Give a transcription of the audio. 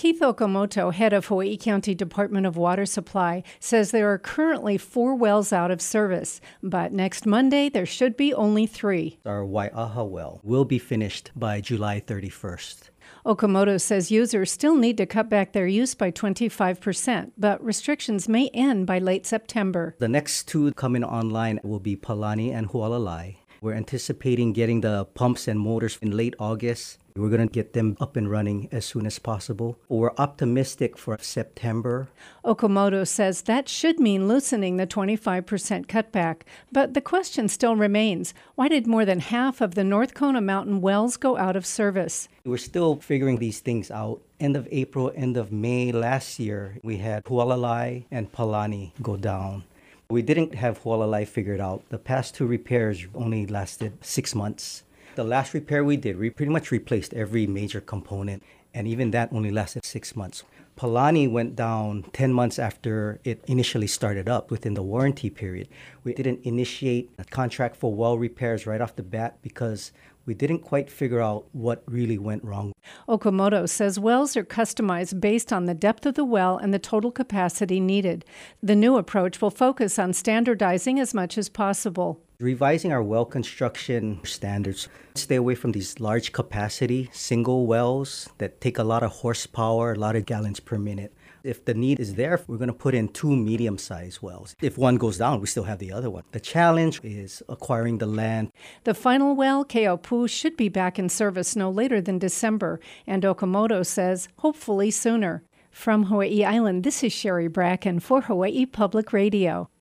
Keith Okamoto, head of Hawaii County Department of Water Supply, says there are currently 4 wells out of service, but next Monday there should be only 3. Our Waiaha well will be finished by July 31st. Okamoto says users still need to cut back their use by 25%, but restrictions may end by late September. The next 2 coming online will be Palani and Hualalai. We're anticipating getting the pumps and motors in late August. We're going to get them up and running as soon as possible. We're optimistic for September. Okamoto says that should mean loosening the 25% cutback. But the question still remains, why did more than half of the North Kona Mountain wells go out of service? We're still figuring these things out. End of April, end of May last year, we had Hualalai and Palani go down. We didn't have Hualalai figured out. The past 2 repairs only lasted 6 months. The last repair we did, we pretty much replaced every major component, and even that only lasted 6 months. Palani went down 10 months after it initially started up within the warranty period. We didn't initiate a contract for well repairs right off the bat because we didn't quite figure out what really went wrong. Okamoto says wells are customized based on the depth of the well and the total capacity needed. The new approach will focus on standardizing as much as possible. Revising our well construction standards. Stay away from these large capacity single wells that take a lot of horsepower, a lot of gallons per minute. If the need is there, we're going to put in 2 medium-sized wells. If one goes down, we still have the other one. The challenge is acquiring the land. The final well, Keaupu, should be back in service no later than December, and Okamoto says hopefully sooner. From Hawaii Island, this is Sherry Bracken for Hawaii Public Radio.